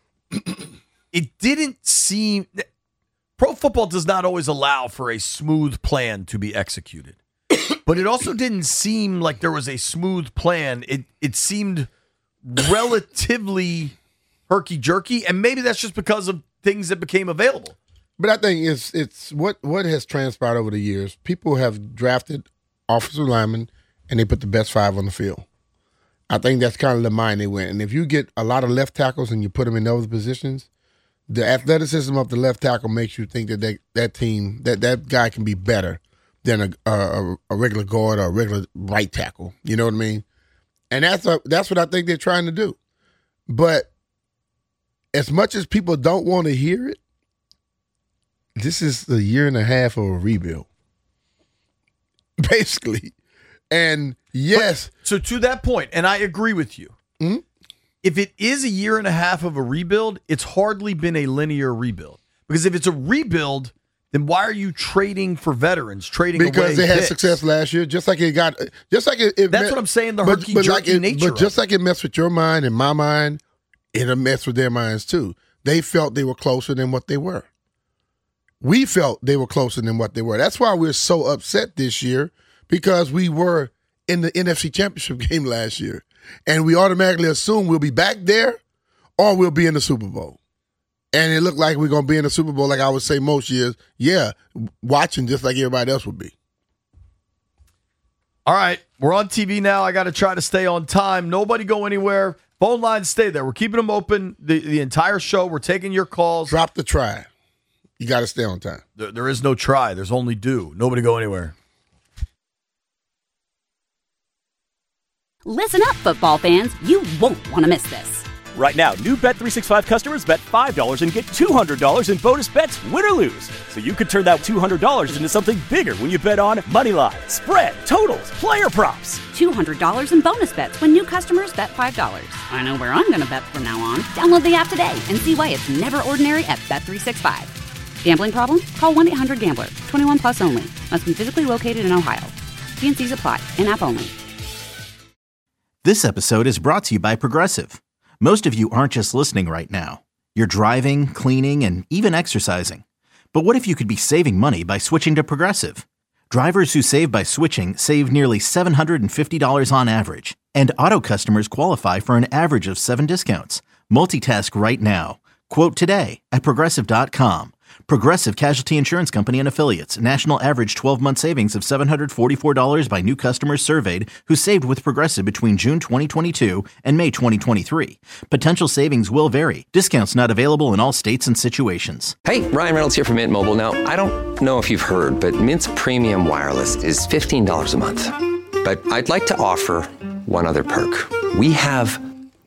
Speaker 5: it didn't seem, pro football does not always allow for a smooth plan to be executed. But it also didn't seem like there was a smooth plan. It it seemed relatively herky-jerky, and maybe that's just because of things that became available.
Speaker 6: But I think it's it's what what has transpired over the years. People have drafted offensive linemen, and they put the best five on the field. I think that's kind of the mind they went. And if you get a lot of left tackles and you put them in those positions, the athleticism of the left tackle makes you think that they, that team, that that guy can be better than a, a a regular guard or a regular right tackle. You know what I mean? And that's a, that's what I think they're trying to do. But as much as people don't want to hear it, this is a year and a half of a rebuild, basically. And yes.
Speaker 5: But, so to that point, and I agree with you,
Speaker 6: mm-hmm.
Speaker 5: if it is a year and a half of a rebuild, it's hardly been a linear rebuild. Because if it's a rebuild, then why are you trading for veterans? Trading
Speaker 6: because
Speaker 5: away
Speaker 6: they had
Speaker 5: picks?
Speaker 6: success last year, just like it got, just like it. it
Speaker 5: That's
Speaker 6: met,
Speaker 5: what I'm saying. The
Speaker 6: but,
Speaker 5: herky
Speaker 6: but
Speaker 5: jerky
Speaker 6: like it,
Speaker 5: nature.
Speaker 6: But just
Speaker 5: of
Speaker 6: like it messed with your mind and my mind, it'll mess with their minds too. They felt they were closer than what they were. We felt they were closer than what they were. That's why we're so upset this year, because we were in the N F C Championship game last year, and we automatically assume we'll be back there or we'll be in the Super Bowl. And it looked like we're going to be in the Super Bowl, like I would say most years. Yeah, watching just like everybody else would be.
Speaker 5: All right, we're on T V now. I got to try to stay on time. Nobody go anywhere. Phone lines stay there. We're keeping them open the, the entire show. We're taking your calls.
Speaker 6: Drop the try. You got to stay on time.
Speaker 5: There, there is no try. There's only do. Nobody go anywhere.
Speaker 1: Listen up, football fans. You won't want to miss this.
Speaker 2: Right now, new Bet three sixty-five customers bet five dollars and get two hundred dollars in bonus bets, win or lose. So you could turn that two hundred dollars into something bigger when you bet on moneyline, spread, totals, player props.
Speaker 1: two hundred dollars in bonus bets when new customers bet five dollars. I know where I'm going to bet from now on. Download the app today and see why it's never ordinary at Bet three sixty-five. Gambling problem? Call one eight hundred gambler. twenty-one plus only. Must be physically located in Ohio. T N Cs apply. In-app only.
Speaker 3: This episode is brought to you by Progressive. Most of you aren't just listening right now. You're driving, cleaning, and even exercising. But what if you could be saving money by switching to Progressive? Drivers who save by switching save nearly seven hundred fifty dollars on average. And auto customers qualify for an average of seven discounts. Multitask right now. Quote today at Progressive dot com. Progressive Casualty Insurance Company and Affiliates. National average twelve-month savings of seven hundred forty-four dollars by new customers surveyed who saved with Progressive between June twenty twenty-two and May twenty twenty-three. Potential savings will vary. Discounts not available in all states and situations.
Speaker 11: Hey, Ryan Reynolds here from Mint Mobile. Now, I don't know if you've heard, but Mint's premium wireless is fifteen dollars a month. But I'd like to offer one other perk. We have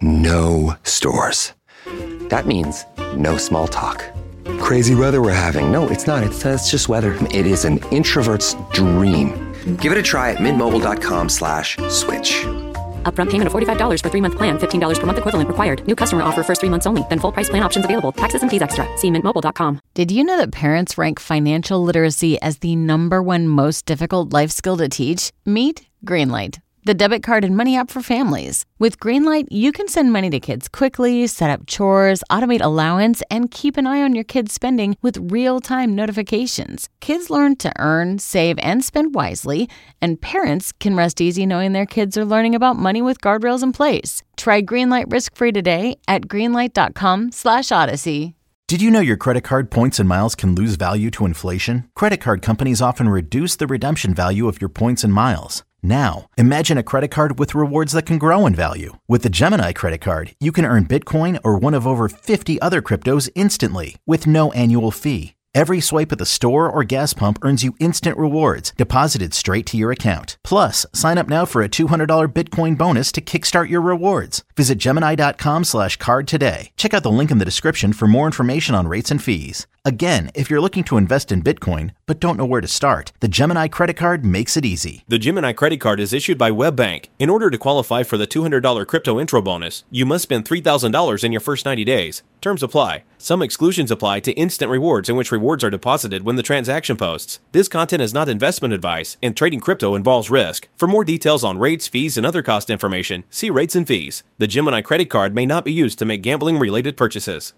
Speaker 11: no stores. That means no small talk. Crazy weather we're having. No, it's not. It's, uh, it's just weather. It is an introvert's dream. Give it a try at mintmobile.com slash switch.
Speaker 12: Upfront payment of forty-five dollars for three-month plan, fifteen dollars per month equivalent required. New customer offer first three months only. Then full price plan options available. Taxes and fees extra. See mint mobile dot com.
Speaker 13: Did you know that parents rank financial literacy as the number one most difficult life skill to teach? Meet Greenlight, the debit card and money app for families. With Greenlight, you can send money to kids quickly, set up chores, automate allowance, and keep an eye on your kids' spending with real-time notifications. Kids learn to earn, save, and spend wisely, and parents can rest easy knowing their kids are learning about money with guardrails in place. Try Greenlight risk-free today at greenlight.com slash odyssey.
Speaker 3: Did you know your credit card points and miles can lose value to inflation? Credit card companies often reduce the redemption value of your points and miles. Now, imagine a credit card with rewards that can grow in value. With the Gemini credit card, you can earn Bitcoin or one of over fifty other cryptos instantly with no annual fee. Every swipe at the store or gas pump earns you instant rewards deposited straight to your account. Plus, sign up now for a two hundred dollars Bitcoin bonus to kickstart your rewards. Visit Gemini.com slash card today. Check out the link in the description for more information on rates and fees. Again, if you're looking to invest in Bitcoin but don't know where to start, the Gemini credit card makes it easy.
Speaker 4: The Gemini credit card is issued by WebBank. In order to qualify for the two hundred dollars crypto intro bonus, you must spend three thousand dollars in your first ninety days. Terms apply. Some exclusions apply to instant rewards in which rewards are deposited when the transaction posts. This content is not investment advice, and trading crypto involves risk. For more details on rates, fees, and other cost information, see rates and fees. The Gemini credit card may not be used to make gambling-related purchases.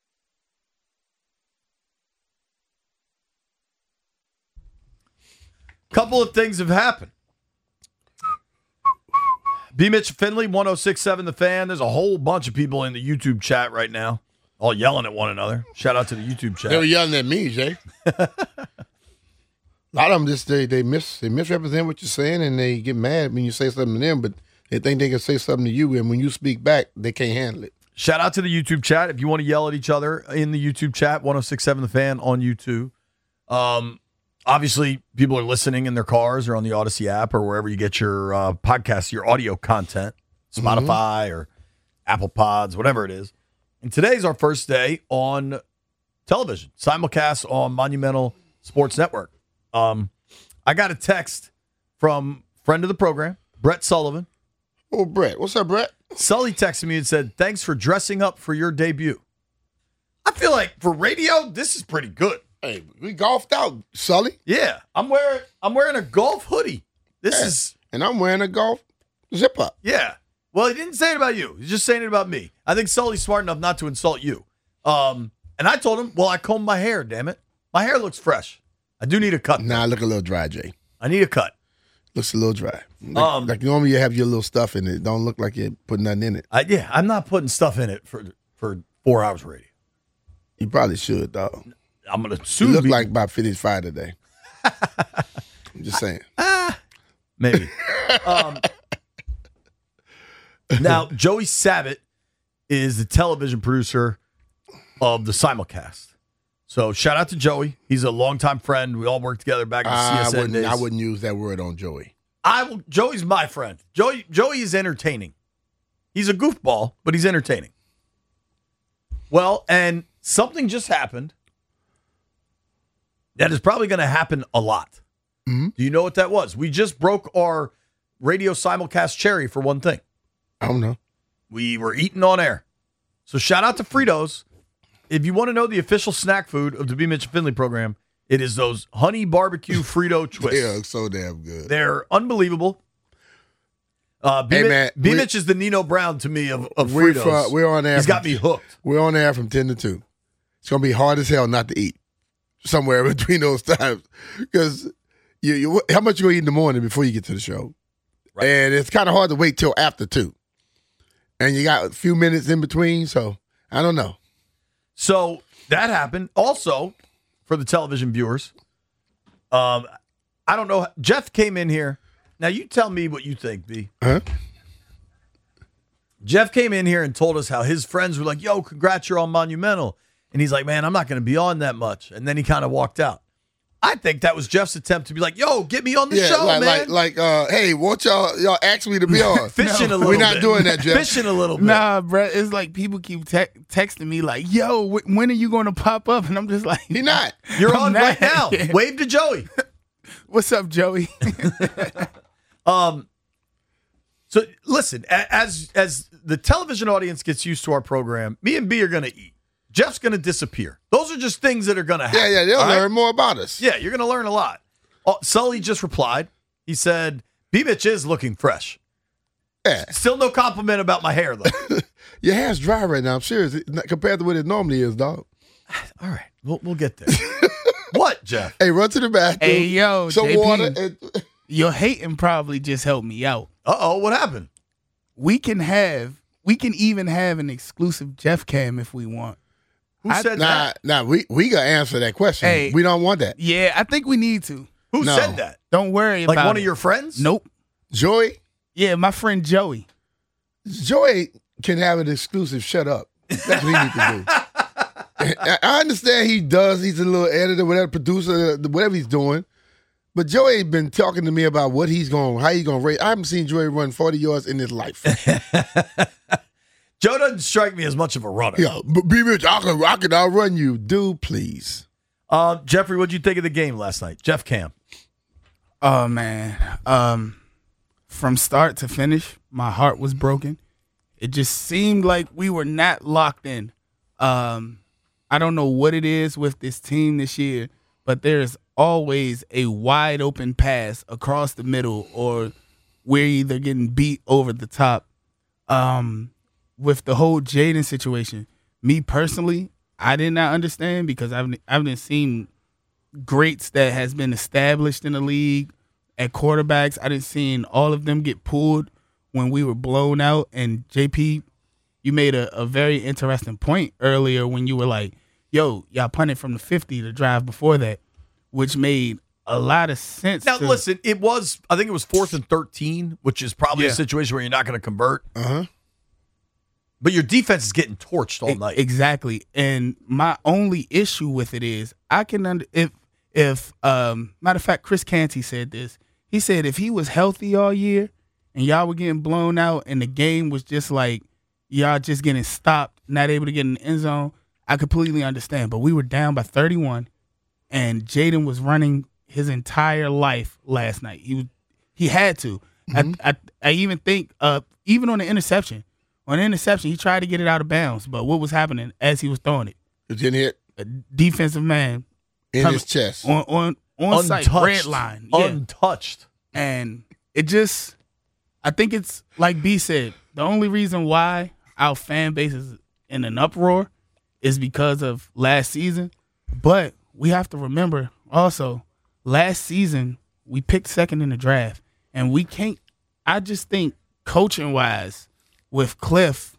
Speaker 5: Couple of things have happened. B. Mitch Finley, one oh six point seven The Fan. There's a whole bunch of people in the YouTube chat right now, all yelling at one another. Shout out to the YouTube chat.
Speaker 6: They were yelling at me, Jay. A lot of them just they they mis they misrepresent what you're saying, and they get mad when you say something to them, but they think they can say something to you, and when you speak back, they can't handle it.
Speaker 5: Shout out to the YouTube chat. If you want to yell at each other in the YouTube chat, one oh six point seven The Fan on YouTube. Um, obviously, people are listening in their cars or on the Odyssey app or wherever you get your uh, podcasts, your audio content, Spotify mm-hmm. or Apple Pods, whatever it is. And today's our first day on television, simulcast on Monumental Sports Network. Um, I got a text from friend of the program, Brett Sullivan.
Speaker 6: Oh, Brett. What's up, Brett?
Speaker 5: Sully texted me and said, thanks for dressing up for your debut. I feel like for radio, this is pretty good.
Speaker 6: Hey, we golfed out, Sully.
Speaker 5: Yeah, I'm wearing I'm wearing a golf hoodie. This
Speaker 6: Yeah.
Speaker 5: is
Speaker 6: And I'm wearing a golf zip up.
Speaker 5: yeah. Well, he didn't say it about you. He's just saying it about me. I think Sully's smart enough not to insult you. Um, and I told him, well, I combed my hair. Damn it, my hair looks fresh. I do need a cut.
Speaker 6: Nah, I look a little dry, Jay.
Speaker 5: I need a cut.
Speaker 6: Looks a little dry. Like,
Speaker 5: Um,
Speaker 6: like normally you have your little stuff in it. Don't look like you're putting nothing in it.
Speaker 5: I, yeah, I'm not putting stuff in it for for four hours radio.
Speaker 6: You probably should, dog.
Speaker 5: I'm gonna
Speaker 6: You
Speaker 5: soon
Speaker 6: look
Speaker 5: be
Speaker 6: like about fifty-five today. I'm just saying.
Speaker 5: maybe. um, now, Joey Sabat is the television producer of the simulcast. So shout out to Joey. He's a longtime friend. We all worked together back in the C
Speaker 6: I
Speaker 5: S N
Speaker 6: wouldn't,
Speaker 5: days.
Speaker 6: I wouldn't use that word on Joey.
Speaker 5: I will. Joey's my friend. Joey. Joey is entertaining. He's a goofball, but he's entertaining. Well, and something just happened that is probably going to happen a lot.
Speaker 6: Mm-hmm.
Speaker 5: Do you know what that was? We just broke our radio simulcast cherry for one thing.
Speaker 6: I don't know.
Speaker 5: We were eating on air. So shout out to Fritos. If you want to know the official snack food of the B. Mitch and Finley program, it is those honey barbecue Frito twists.
Speaker 6: Yeah, so damn good.
Speaker 5: They're unbelievable. Uh, B.
Speaker 6: Hey,
Speaker 5: Mitch,
Speaker 6: man,
Speaker 5: B.
Speaker 6: we-
Speaker 5: Mitch is the Nino Brown to me of, of
Speaker 6: We're,
Speaker 5: Fritos.
Speaker 6: fr- we're on air.
Speaker 5: He's got
Speaker 6: from-
Speaker 5: me hooked.
Speaker 6: We're on air from ten to two. It's gonna be hard as hell not to eat somewhere between those times because you, you how much you gonna eat in the morning before you get to the show,
Speaker 5: Right.
Speaker 6: and it's kind of hard to wait till after two, and you got a few minutes in between. So I don't know.
Speaker 5: So that happened. Also, for the television viewers, um, I don't know. Jeff came in here. Now you tell me what you think, B.
Speaker 6: Huh?
Speaker 5: Jeff came in here and told us how his friends were like, yo, congrats, you're on Monumental. And he's like, man, I'm not going to be on that much. And then he kind of walked out. I think that was Jeff's attempt to be like, yo, get me on the
Speaker 6: yeah,
Speaker 5: show,
Speaker 6: like,
Speaker 5: man.
Speaker 6: like, like, uh, hey, won't y'all y'all ask me to be on?
Speaker 5: Fishing a little
Speaker 6: We're not
Speaker 5: bit.
Speaker 6: doing that, Jeff.
Speaker 5: Fishing a little bit.
Speaker 17: Nah, bro, it's like people keep te- texting me like, yo, wh- when are you going to pop up? And I'm just like,
Speaker 6: he not.
Speaker 5: You're
Speaker 17: I'm
Speaker 5: on
Speaker 17: not.
Speaker 5: right now. Wave to Joey.
Speaker 17: What's up, Joey?
Speaker 5: Um, so listen, a- as as the television audience gets used to our program, me and B are going to eat. Jeff's going to disappear. Those are just things that are going to happen.
Speaker 6: Yeah, yeah, they'll
Speaker 5: all right?
Speaker 6: learn more about us.
Speaker 5: Yeah, you're going to learn a lot. Oh, Sully just replied. He said, B. Mitch is looking fresh.
Speaker 6: Yeah.
Speaker 5: Still no compliment about my hair, though.
Speaker 6: Your hair's dry right now. I'm serious. Compared to what it normally is, dog.
Speaker 5: All right, we'll, we'll get there. What, Jeff?
Speaker 6: Hey, run to the bathroom.
Speaker 17: Hey, yo,
Speaker 6: some
Speaker 17: J P,
Speaker 6: water. And,
Speaker 17: your hating probably just helped me out.
Speaker 5: Uh-oh, what happened?
Speaker 17: We can have, we can even have an exclusive Jeff Cam if we want.
Speaker 5: Who
Speaker 17: I-
Speaker 5: said
Speaker 6: nah,
Speaker 5: that?
Speaker 6: nah, we we gotta answer that question.
Speaker 17: Hey.
Speaker 6: We don't want that.
Speaker 17: Yeah, I think we need to.
Speaker 5: Who
Speaker 6: No.
Speaker 5: said that?
Speaker 17: Don't worry
Speaker 5: Like
Speaker 17: about
Speaker 5: one
Speaker 17: it.
Speaker 5: of your friends?
Speaker 17: Nope.
Speaker 6: Joey,
Speaker 17: Yeah, my friend Joey.
Speaker 6: Joey can have an exclusive. Shut up. That's what he needs to do. I I understand he does. He's a little editor, whatever, producer, whatever he's doing. But Joey been talking to me about what he's going, how he's going to rate. I haven't seen Joey run forty yards in his life.
Speaker 5: Joe doesn't strike me as much of a runner.
Speaker 6: Yeah, but B. Mitch, I can, I can outrun you. Dude, please.
Speaker 5: Uh, Jeffrey, what'd you think of the game last night? Jeff Cam.
Speaker 17: Oh man. Um from start to finish, my heart was broken. It just seemed like we were not locked in. Um I don't know what it is with this team this year, but there's always a wide open pass across the middle or we're either getting beat over the top. Um with the whole Jaden situation, me personally, I did not understand because I've I've seen greats that has been established in the league at quarterbacks. I didn't seen all of them get pulled when we were blown out. And J P, you made a, a very interesting point earlier when you were like, yo, y'all punted from the fifty the drive before that, which made a lot of sense.
Speaker 5: Now,
Speaker 17: to,
Speaker 5: listen, it was, I think it was fourth and thirteen, which is probably
Speaker 17: Yeah.
Speaker 5: a situation where you're not going to convert.
Speaker 6: Uh-huh.
Speaker 5: But your defense is getting torched all
Speaker 17: E-
Speaker 5: night.
Speaker 17: Exactly. And my only issue with it is I can under if if um matter of fact, Chris Canty said this. He said if he was healthy all year and y'all were getting blown out and the game was just like y'all just getting stopped, not able to get in the end zone, I completely understand. But we were down by thirty-one and Jaden was running his entire life last night. He was he had to.
Speaker 6: Mhm.
Speaker 17: I, I I even think uh even on the interception. On the interception, he tried to get it out of bounds, but what was happening as he was throwing it?
Speaker 6: It's getting hit.
Speaker 17: A defensive man
Speaker 6: in his chest
Speaker 17: on on on site red line, yeah.
Speaker 5: untouched,
Speaker 17: and it just. I think it's like B said. The only reason why our fan base is in an uproar is because of last season. But we have to remember also, last season we picked second in the draft, and we can't. I just think coaching wise with Cliff,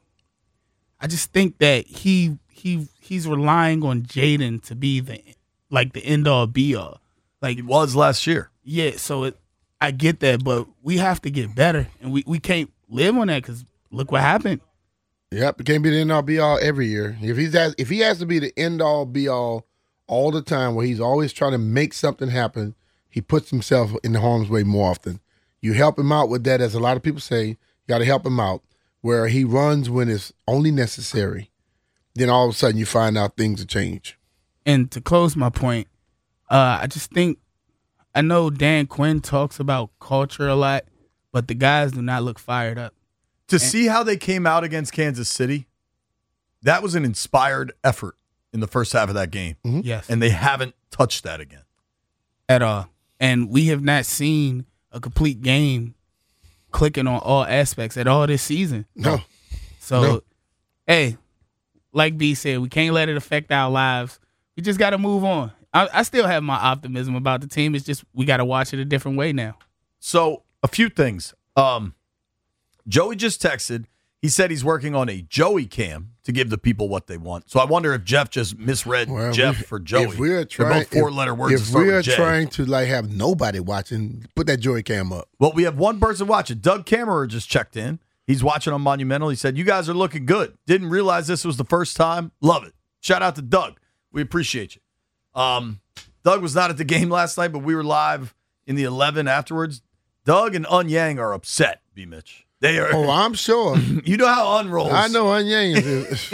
Speaker 17: I just think that he he he's relying on Jaden to be the like the end all be all. Like
Speaker 5: he was last year.
Speaker 17: Yeah, so it. I get that, but we have to get better, and we, we can't live on that because look what happened.
Speaker 6: Yep, it can't be the end all be all every year. If he's has, if he has to be the end all be all all the time, where he's always trying to make something happen, he puts himself in the harm's way more often. You help him out with that, as a lot of people say. You got to help him out where he runs when it's only necessary. Then all of a sudden you find out things have changed.
Speaker 17: And to close my point, uh, I just think. I know Dan Quinn talks about culture a lot, but the guys do not look fired up.
Speaker 5: To
Speaker 17: and,
Speaker 5: see how they came out against Kansas City, that was an inspired effort in the first half of that game.
Speaker 6: Mm-hmm.
Speaker 17: Yes.
Speaker 5: And they haven't touched that again.
Speaker 17: At all. And we have not seen a complete game clicking on all aspects at all this season.
Speaker 6: No.
Speaker 17: So,
Speaker 6: no.
Speaker 17: hey, like B said, we can't let it affect our lives. We just got to move on. I, I still have my optimism about the team. It's just we got to watch it a different way now.
Speaker 5: So a few things. Um, Joey just texted. He said he's working on a Joey cam to give the people what they want. So I wonder if Jeff just misread
Speaker 6: well,
Speaker 5: Jeff
Speaker 6: we,
Speaker 5: for Joey.
Speaker 6: If we're trying,
Speaker 5: They're both four-letter
Speaker 6: if,
Speaker 5: words.
Speaker 6: If we're trying to like have nobody watching, put that Joey cam up.
Speaker 5: Well, we have one person watching. Doug Kammerer just checked in. He's watching on Monumental. He said, you guys are looking good. Didn't realize this was the first time. Love it. Shout out to Doug. We appreciate you. Um, Doug was not at the game last night, but we were live in the eleven afterwards. Doug and Un Yang are upset, B. Mitch. They are.
Speaker 6: Oh, I'm sure.
Speaker 5: You know how Un rolls.
Speaker 6: I know Un Yang is.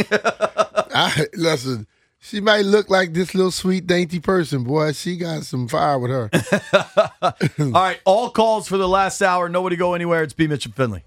Speaker 6: I, listen, she might look like this little sweet, dainty person. Boy, she got some fire with her.
Speaker 5: All right, all calls for the last hour. Nobody go anywhere. It's B. Mitch and Finley.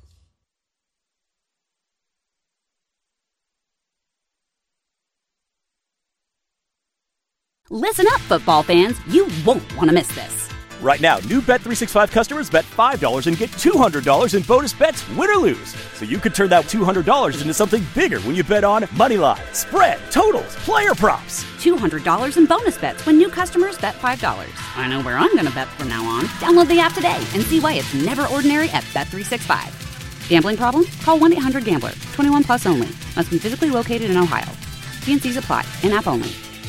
Speaker 1: Listen up, football fans. You won't want to miss this.
Speaker 2: Right now, new Bet three sixty-five customers bet five dollars and get two hundred dollars in bonus bets, win or lose. So you could turn that two hundred dollars into something bigger when you bet on money line, spread, totals, player props.
Speaker 1: two hundred dollars in bonus bets when new customers bet five dollars. I know where I'm going to bet from now on. Download the app today and see why it's never ordinary at Bet three sixty-five. Gambling problem? Call one eight hundred gambler. twenty-one plus only. Must be physically located in Ohio. T and C's apply. In-app only.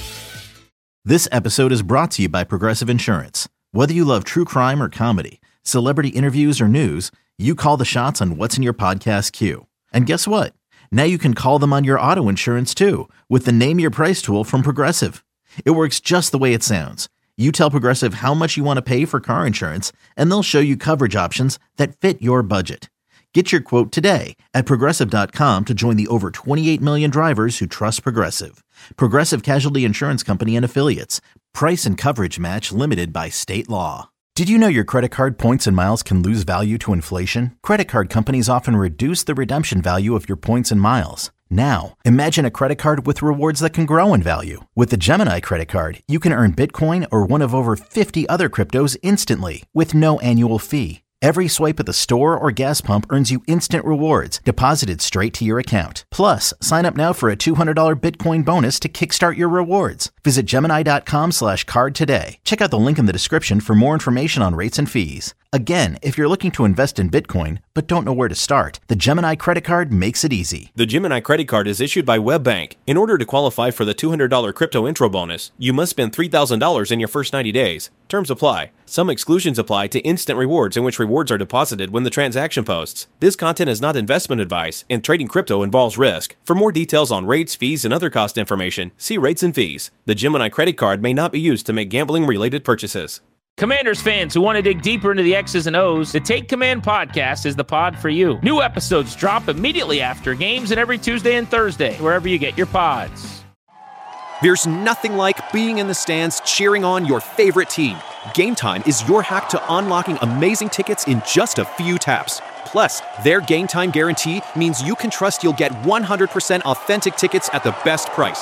Speaker 3: This episode is brought to you by Progressive Insurance. Whether you love true crime or comedy, celebrity interviews or news, you call the shots on what's in your podcast queue. And guess what? Now you can call them on your auto insurance too with the Name Your Price tool from Progressive. It works just the way it sounds. You tell Progressive how much you want to pay for car insurance, and they'll show you coverage options that fit your budget. Get your quote today at Progressive dot com to join the over twenty-eight million drivers who trust Progressive. Progressive Casualty Insurance Company and Affiliates. Price and coverage match limited by state law. Did you know your credit card points and miles can lose value to inflation? Credit card companies often reduce the redemption value of your points and miles. Now, imagine a credit card with rewards that can grow in value. With the Gemini credit card, you can earn Bitcoin or one of over fifty other cryptos instantly with no annual fee. Every swipe at the store or gas pump earns you instant rewards deposited straight to your account. Plus, sign up now for a two hundred dollars Bitcoin bonus to kickstart your rewards. Visit Gemini.com slash card today. Check out the link in the description for more information on rates and fees. Again, if you're looking to invest in Bitcoin but don't know where to start, the Gemini credit card makes it easy.
Speaker 4: The Gemini credit card is issued by WebBank. In order to qualify for the two hundred dollars crypto intro bonus, you must spend three thousand dollars in your first ninety days. Terms apply. Some exclusions apply to instant rewards, in which rewards are deposited when the transaction posts. This content is not investment advice, and trading crypto involves risk. For more details on rates, fees, and other cost information, see rates and fees. The Gemini credit card may not be used to make gambling-related purchases.
Speaker 18: Commanders fans who want to dig deeper into the X's and O's, the Take Command podcast is the pod for you. New episodes drop immediately after games and every Tuesday and Thursday, wherever you get your pods.
Speaker 19: There's nothing like being in the stands cheering on your favorite team. Game Time is your hack to unlocking amazing tickets in just a few taps. Plus, their Game Time guarantee means you can trust you'll get one hundred percent authentic tickets at the best price.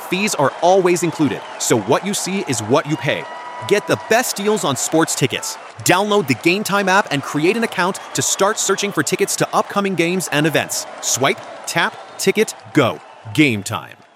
Speaker 19: fees are always included, so what you see is what you pay. Get the best deals on sports tickets. Download the Game Time app and create an account to start searching for tickets to upcoming games and events. Swipe, tap, ticket, go. Game Time.